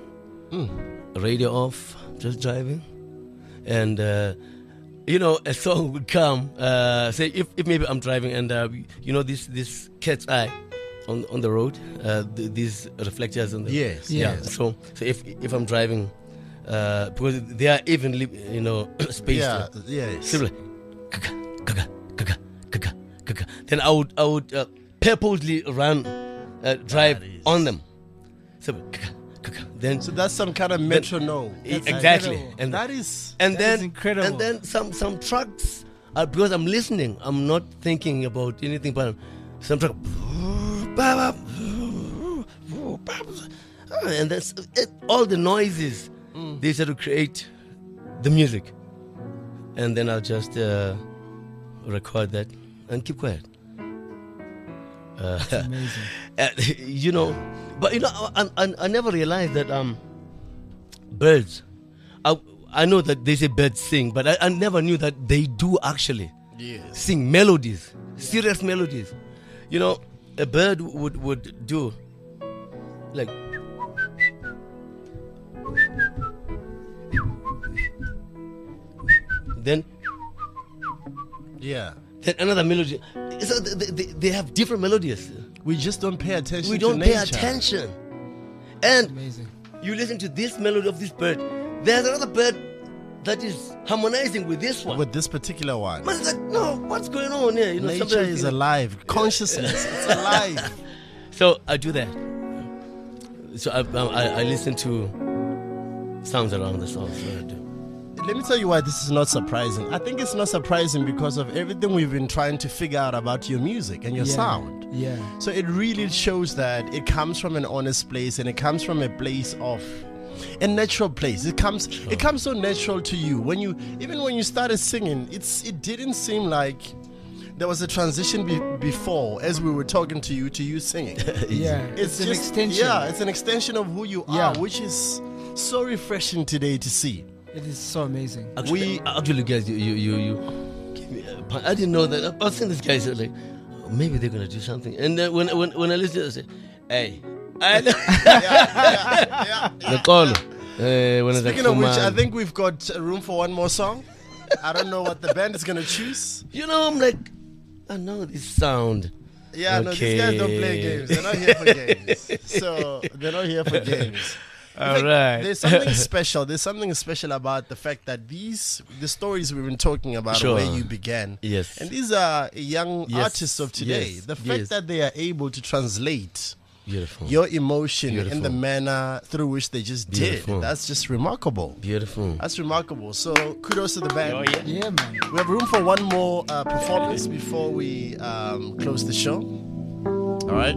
Speaker 7: radio off, just driving, and. Uh, You know, a song would come. Uh, say if, if maybe I'm driving and uh, you know this this cat's eye on on the road. Uh, th- these reflectors on the
Speaker 5: Yes,
Speaker 7: yeah.
Speaker 5: yes.
Speaker 7: So so if if I'm driving, uh, because they are evenly you know spaced.
Speaker 5: Yeah,
Speaker 7: uh,
Speaker 5: yes.
Speaker 7: Similar. Kaka, kaka, kaka, kaka, kaka. Then I would I would uh, purposely run, uh, drive
Speaker 5: That is-
Speaker 7: on them. So kaka, kaka. Then
Speaker 5: So that's some kind of metronome.
Speaker 7: E-
Speaker 5: That's
Speaker 7: exactly.
Speaker 5: incredible.
Speaker 7: And
Speaker 5: that is
Speaker 7: and
Speaker 6: That
Speaker 7: then
Speaker 6: is incredible.
Speaker 7: and then some some trucks uh, because I'm listening, I'm not thinking about anything but some truck and that's it, all the noises they start to create the music, and then I'll just uh, record that and keep quiet. Uh,
Speaker 6: Amazing.
Speaker 7: uh, you know, but you know, I, I, I never realized that um, birds. I I know that they say birds sing, but I, I never knew that they do actually
Speaker 5: yes.
Speaker 7: sing melodies, serious melodies. You know, a bird would would do like. Then
Speaker 5: Yeah.
Speaker 7: then another melody. So they, they, they have different melodies.
Speaker 5: We just don't pay attention
Speaker 7: We
Speaker 5: to
Speaker 7: don't pay
Speaker 5: nature.
Speaker 7: attention. And
Speaker 6: Amazing.
Speaker 7: you listen to this melody of this bird. There's another bird that is harmonizing with this one.
Speaker 5: With this particular one.
Speaker 7: Man, it's like, no, what's going on here? You know,
Speaker 5: Nature
Speaker 7: sometimes
Speaker 5: is
Speaker 7: you know-
Speaker 5: alive. Consciousness. It's alive.
Speaker 7: So I do that. So I, I, I listen to sounds around the songs. What I do.
Speaker 5: let me tell you why this is not surprising. I think it's not surprising because of everything we've been trying to figure out about your music and your
Speaker 6: Yeah.
Speaker 5: sound.
Speaker 6: Yeah.
Speaker 5: So it really shows that it comes from an honest place and it comes from a place of a natural place. It comes it comes so natural to you. When you even when you started singing, it's it didn't seem like there was a transition be- before as we were talking to you to you singing.
Speaker 6: Yeah.
Speaker 5: It's,
Speaker 6: It's, an
Speaker 5: just,
Speaker 6: extension.
Speaker 5: Yeah, it's an extension of who you
Speaker 6: Yeah.
Speaker 5: are, which is so refreshing today to see.
Speaker 6: It is so amazing.
Speaker 7: Actually, actually, guys, you, you, you, you give me a pun. I didn't know that. I was saying this guy said like, oh, maybe they're gonna do something. And then when when when I listen, I say, hey, I know. The call. Eh, when it's like,
Speaker 5: Speaking of which,
Speaker 7: man.
Speaker 5: I think we've got room for one more song. I don't know what the band is gonna choose.
Speaker 7: you know, I'm like, I know this sound.
Speaker 5: Yeah, no, these guys don't play
Speaker 7: Okay.
Speaker 5: games. They're not here for games. So they're not here for games. In
Speaker 7: All
Speaker 5: fact,
Speaker 7: right.
Speaker 5: There's something special. There's something special about the fact that these the stories we've been talking about
Speaker 7: Sure.
Speaker 5: where you began.
Speaker 7: Yes.
Speaker 5: And these are young
Speaker 7: Yes,
Speaker 5: artists of today.
Speaker 7: yes,
Speaker 5: The fact
Speaker 7: yes.
Speaker 5: that they are able to translate
Speaker 7: Beautiful.
Speaker 5: your emotion in
Speaker 7: Beautiful.
Speaker 5: the manner through which they just
Speaker 7: Beautiful.
Speaker 5: did. That's just remarkable.
Speaker 7: Beautiful.
Speaker 5: That's remarkable. So kudos to the band.
Speaker 7: Oh, yeah.
Speaker 6: Yeah, man.
Speaker 5: We have room for one more uh, performance before we um, close the show. All right.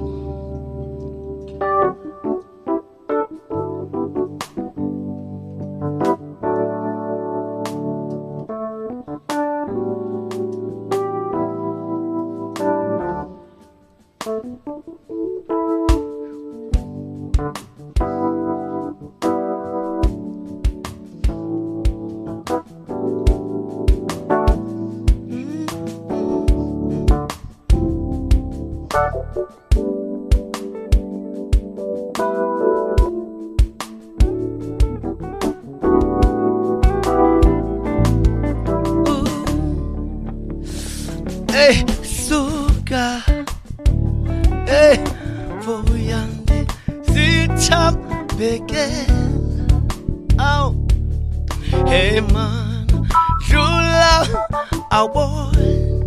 Speaker 7: Hey, suka. Hey, Voyande. Sitap begin. Oh, hey, man. True love, I want.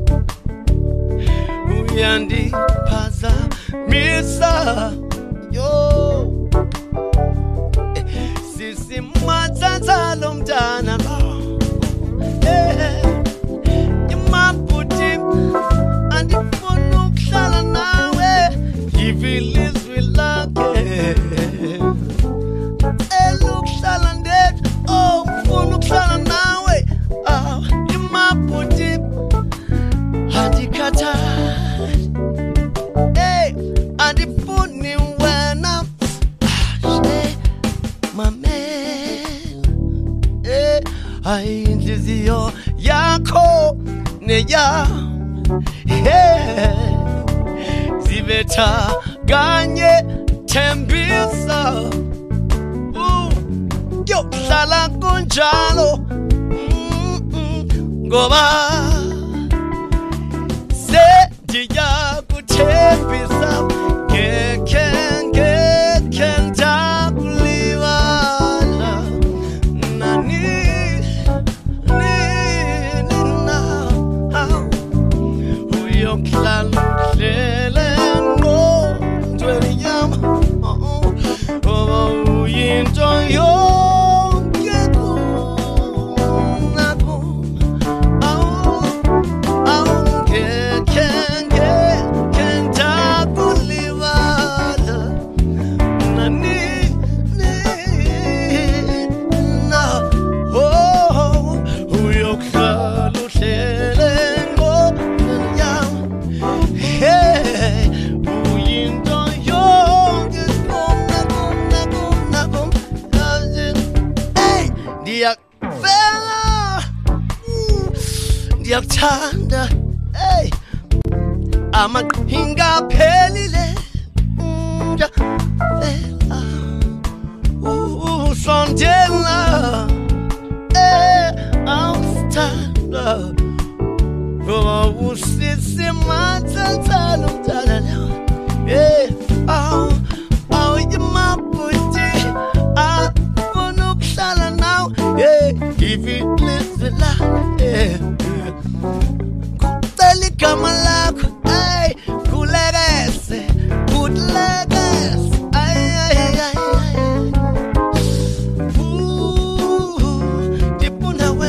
Speaker 7: Uyandi Paza Misa. Yo. Sisi Matata Lomdana. Hey. Maputi and the phone look shala nawe if he lives with luck eh look shala dead oh phone look shala nawe ah you maputi and the kata eh and the phone ni when up my man eh I injizio yako neya hey zibeta ganye tembisa uh yo hlala kunjalo ngoba se ndiya kuthembisa ngeke ngeke ndakuliwala nani Yakuthanda hey amahinga phelile phela usondela eh awusithanda ngoba usisi mathathana umdala eh aw aw yimaputi afuna ukuhlala nawe eh if it lives a life eh Gama lakho ay kulegese kulegese ay ay ay ay uh dipuna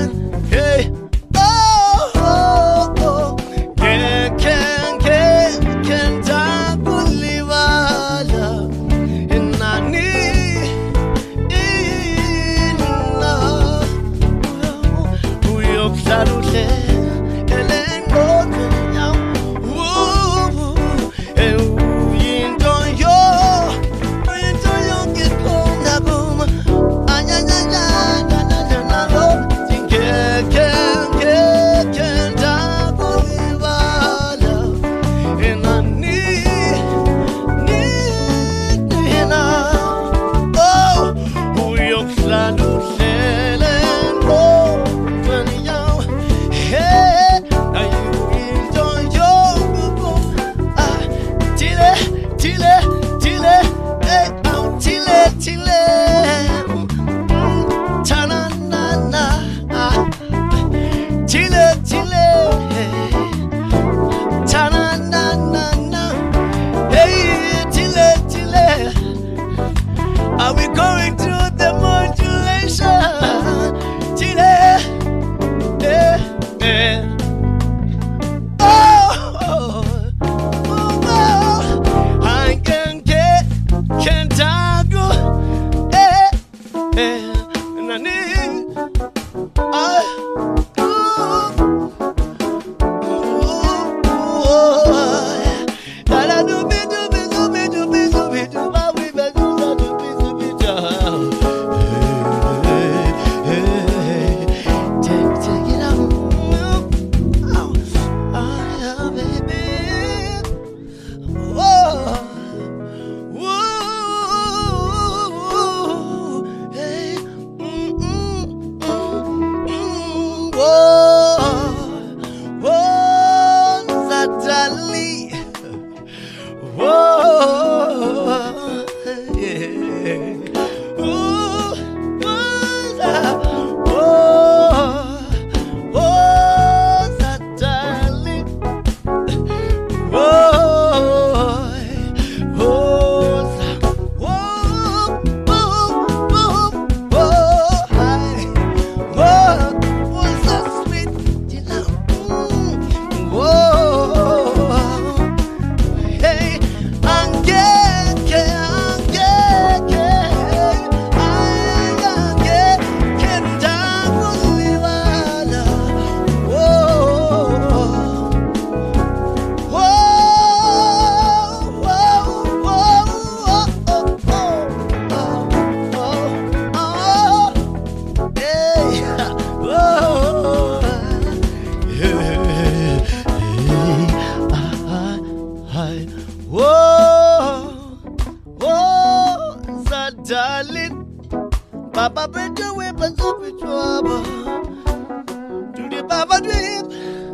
Speaker 7: Papa bread your whip and soup with trouble. To the Papa drip.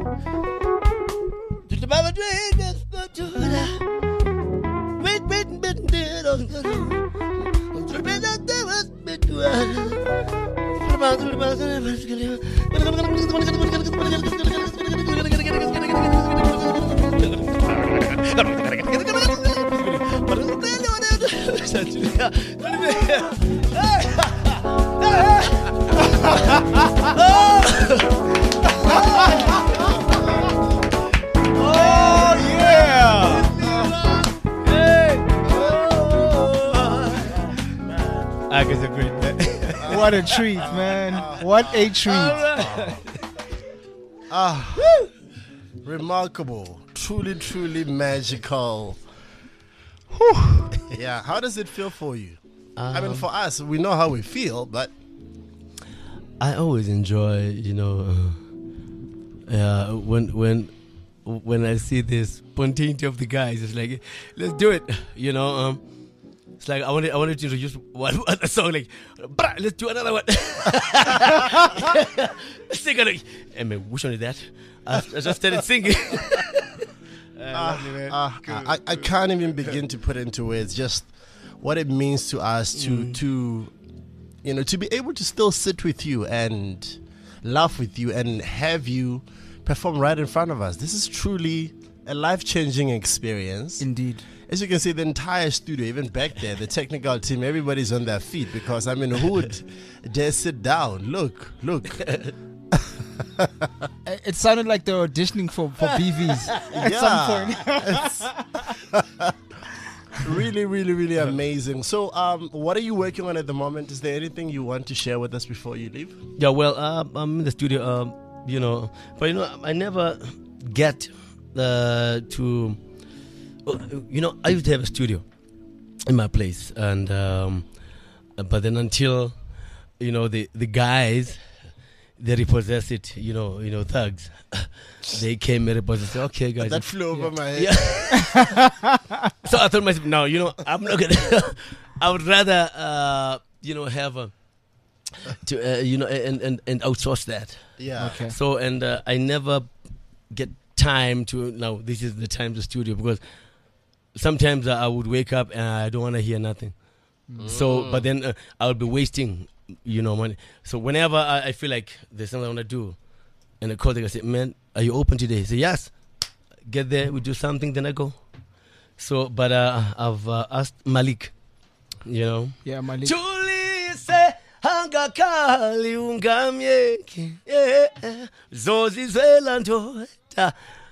Speaker 7: To the Papa drip. Yes, go to that. Wait, wait, wait, wait. I'm tripping out there. What's been to us?
Speaker 6: Oh yeah!
Speaker 4: Aga's a great man.
Speaker 6: What a treat, man! What a treat!
Speaker 5: Ah, remarkable. Truly, truly magical. Whew. Yeah, how does it feel for you? I mean, for us, we know how we feel, but
Speaker 7: I always enjoy, you know, uh, uh, when when when I see this spontaneity of the guys. It's like, let's do it, you know. Um, it's like I wanted I wanted to introduce one, one song, like, "Brah, let's do another one. Sing it. Hey man, which one is that? I, I just started singing.
Speaker 5: uh, uh, I, I can't even begin to put into words just what it means to us to mm. to you know to be able to still sit with you and laugh with you and have you perform right in front of us. This is truly a life-changing experience.
Speaker 6: Indeed.
Speaker 5: As you can see, the entire studio, even back there, the technical team, everybody's on their feet because I mean, who would dare sit down? Look, look.
Speaker 6: It sounded like they were auditioning for, for B Vs at
Speaker 5: yeah,
Speaker 6: some point.
Speaker 5: really, really, really amazing. So, um, what are you working on at the moment? Is there anything you want to share with us before you leave?
Speaker 7: Yeah, well, uh, I'm in the studio, um, you know, but you know, I never get uh, to, you know, I used to have a studio in my place, and um, but then until, you know, the the guys, they repossess it, you know, you know, thugs. They came and repossessed it. Okay, guys.
Speaker 5: That flew over
Speaker 7: yeah.
Speaker 5: my head.
Speaker 7: Yeah. So I thought myself, no, you know, I'm not gonna. I would rather, uh, you know, have a, to, uh, you know, and, and and outsource that.
Speaker 5: Yeah.
Speaker 6: Okay.
Speaker 7: So and uh, I never get time to. Now this is the time to studio because sometimes uh, I would wake up and I don't want to hear nothing. Mm. So, but then uh, I would be wasting, you know, money. So whenever I, I feel like there's something I want to do, and I call them, I say, man, are you open today? He say, yes. Get there, we do something, then I go. So, but uh, I've uh, asked Malik, you know.
Speaker 6: Yeah, Malik.
Speaker 7: Julie say, hanga kali ungamyeki, yeah, zozi zwela ndoda.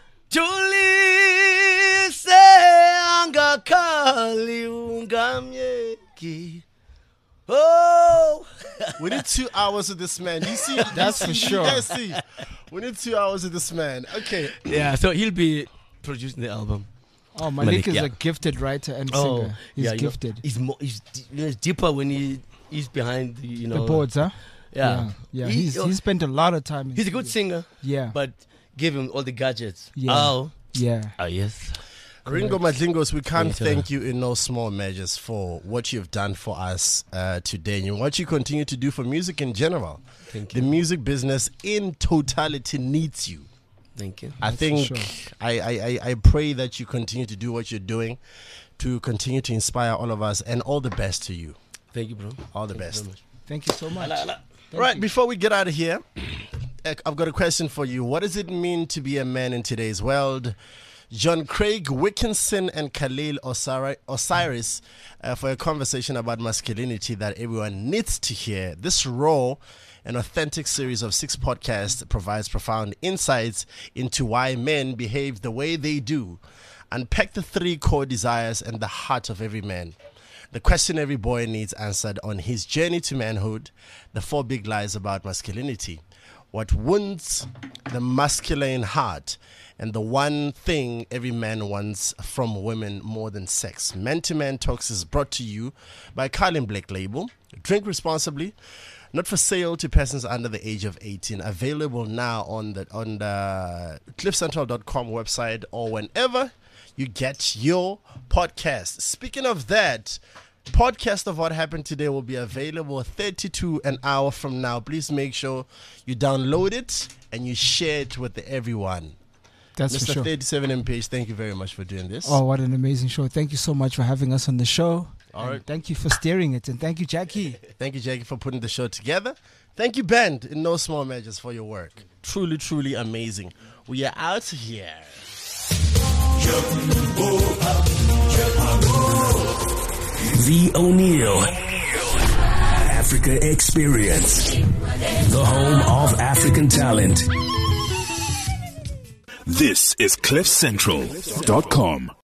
Speaker 7: Julie say, hanga kali ungamyeki. Oh,
Speaker 5: we need two hours of this man. You see,
Speaker 6: that's
Speaker 5: you
Speaker 6: for
Speaker 5: see,
Speaker 6: sure.
Speaker 5: You guys see, we need two hours of this man. Okay.
Speaker 7: Yeah, so he'll be producing the album.
Speaker 6: Oh, Malik,
Speaker 7: Malik,
Speaker 6: is
Speaker 7: yeah.
Speaker 6: a gifted writer and
Speaker 7: Oh,
Speaker 6: singer. He's
Speaker 7: yeah, you know,
Speaker 6: gifted.
Speaker 7: he's more, he's, you know, he's deeper when he he's behind the, you know,
Speaker 6: The boards, huh?
Speaker 7: Yeah,
Speaker 6: Yeah,
Speaker 7: He-
Speaker 6: he's, he spent a lot of time in
Speaker 7: he's a good
Speaker 6: studio.
Speaker 7: singer.
Speaker 6: Yeah.
Speaker 7: But give him all the gadgets.
Speaker 6: Yeah.
Speaker 7: Oh,
Speaker 6: Yeah.
Speaker 7: oh yes.
Speaker 5: Ringo Madlingos, we can't
Speaker 7: Later.
Speaker 5: thank you in no small measures for what you've done for us uh, today and what you continue to do for music in general.
Speaker 7: Thank
Speaker 5: The
Speaker 7: you.
Speaker 5: music business in totality needs you.
Speaker 7: Thank you.
Speaker 5: I think
Speaker 6: sure.
Speaker 5: I, I, I, I pray that you continue to do what you're doing to continue to inspire all of us, and all the best to you.
Speaker 7: Thank you, bro.
Speaker 5: All the
Speaker 7: Thank you
Speaker 5: best.
Speaker 7: very much.
Speaker 6: Thank you so much. Thank
Speaker 5: Right,
Speaker 6: you.
Speaker 5: before we get out of here, Ek, I've got a question for you. What does it mean to be a man in today's world? John Craig Wickinson and Khalil Osiri- Osiris uh, for a conversation about masculinity that everyone needs to hear. This raw and authentic series of six podcasts provides profound insights into why men behave the way they do. Unpack the three core desires and the heart of every man. The question every boy needs answered on his journey to manhood. The four big lies about masculinity. What wounds the masculine heart, and the one thing every man wants from women more than sex. Man to Man Talks is brought to you by Carlin Black Label. Drink responsibly. Not for sale to persons under the age of eighteen. Available now on the on the cliff central dot com website or whenever you get your podcast. Speaking of that, Podcast of what happened today will be available thirty-two an hour from now. Please make sure you download it and you share it with everyone.
Speaker 6: That's
Speaker 5: Mister
Speaker 6: for sure.
Speaker 5: thirty-seven M P H, thank you very much for doing this.
Speaker 6: Oh, what an amazing show. Thank you so much for having us on the show.
Speaker 5: All
Speaker 6: And
Speaker 5: right.
Speaker 6: Thank you for steering it. And thank you, Jackie.
Speaker 5: Thank you, Jackie, for putting the show together. Thank you, Band, in no small measures, for your work. Truly, truly amazing. We are out here.
Speaker 2: The O'Neill Africa Experience, the home of African talent.
Speaker 1: This is cliff central dot com.